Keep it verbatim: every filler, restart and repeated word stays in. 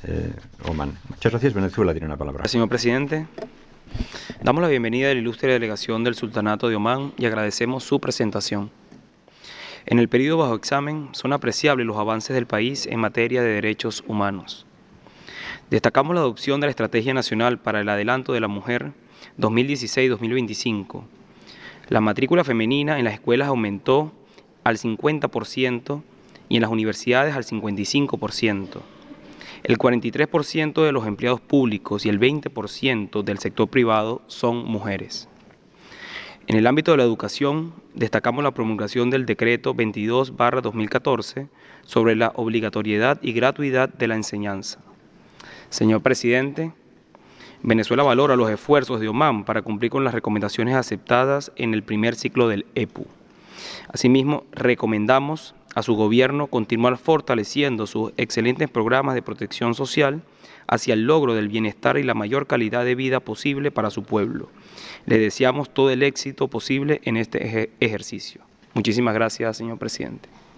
eh, Omán. Muchas gracias. Venezuela tiene la palabra. Señor presidente, damos la bienvenida a la ilustre delegación del Sultanato de Omán y agradecemos su presentación. En el periodo bajo examen son apreciables los avances del país en materia de derechos humanos. Destacamos la adopción de la Estrategia Nacional para el Adelanto de la Mujer dos mil dieciséis a dos mil veinticinco. La matrícula femenina en las escuelas aumentó al cincuenta por ciento y en las universidades al cincuenta y cinco por ciento. El cuarenta y tres por ciento de los empleados públicos y el veinte por ciento del sector privado son mujeres. En el ámbito de la educación, destacamos la promulgación del Decreto veintidós barra dos mil catorce sobre la obligatoriedad y gratuidad de la enseñanza. Señor presidente, Venezuela valora los esfuerzos de Omán para cumplir con las recomendaciones aceptadas en el primer ciclo del E P U. Asimismo, recomendamos a su gobierno continuar fortaleciendo sus excelentes programas de protección social hacia el logro del bienestar y la mayor calidad de vida posible para su pueblo. Le deseamos todo el éxito posible en este ejercicio. Muchísimas gracias, señor presidente.